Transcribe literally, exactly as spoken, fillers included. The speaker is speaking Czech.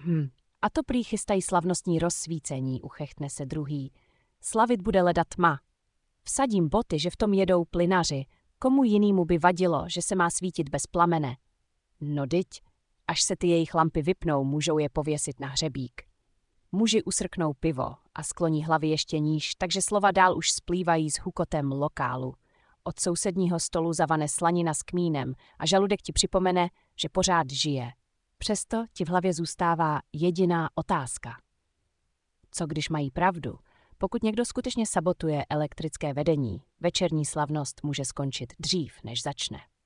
Hm, a to prý chystají slavnostní rozsvícení, uchechtne se druhý. Slavit bude leda tma. Vsadím boty, že v tom jedou plynaři. Komu jinýmu by vadilo, že se má svítit bez plamene? No dyť, až se ty jejich lampy vypnou, můžou je pověsit na hřebík. Muži usrknou pivo a skloní hlavy ještě níž, takže slova dál už splývají s hukotem lokálu. Od sousedního stolu zavane slanina s kmínem a žaludek ti připomene, že pořád žije. Přesto ti v hlavě zůstává jediná otázka. Co když mají pravdu? Pokud někdo skutečně sabotuje elektrické vedení, večerní slavnost může skončit dřív, než začne.